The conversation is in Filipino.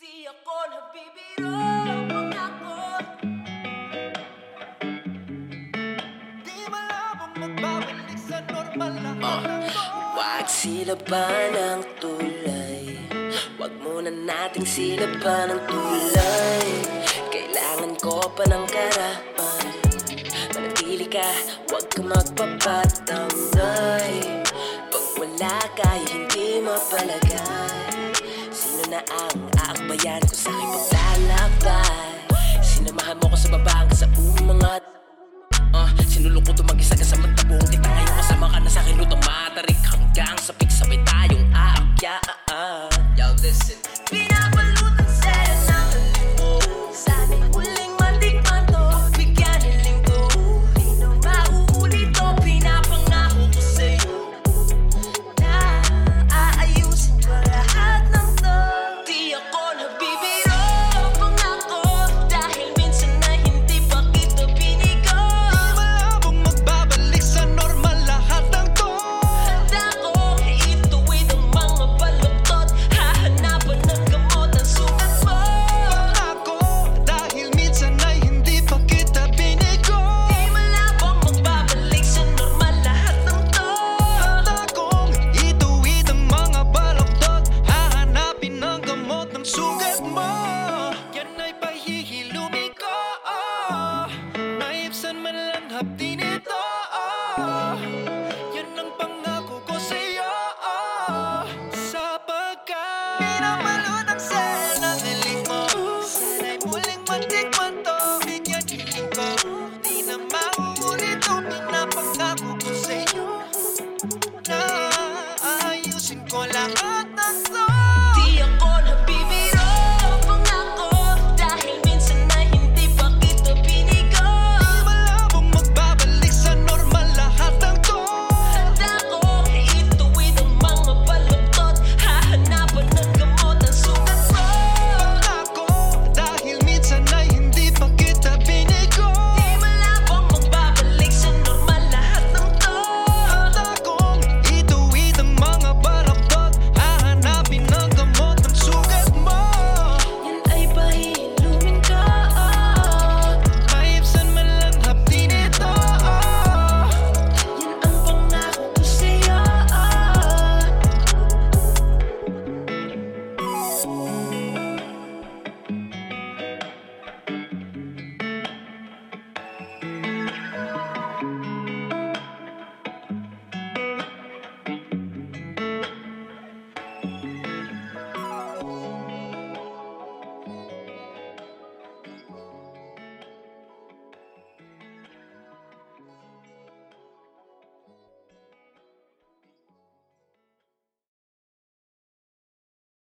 Di ako nagbibiro, pangako. Di malabong magbabalik sa normal lang Wag silaban ng tulay, wag muna nating silaban ng tulay. Kailangan ko pa ng karapan, manatili ka, wag ka magpapatangay. Pag wala ka, hindi mapalagay. Sino na ang aakbayan kung sa'kin paglalakbay? Sinamahan mo ko sa babang ka sa umangat. Sinulong ko mag-isa ka sa magtabong kita. Ngayon kasama ka na sa'kin lutang matarik. Hanggang sa peak sabay tayong aakyat. Yo, listen.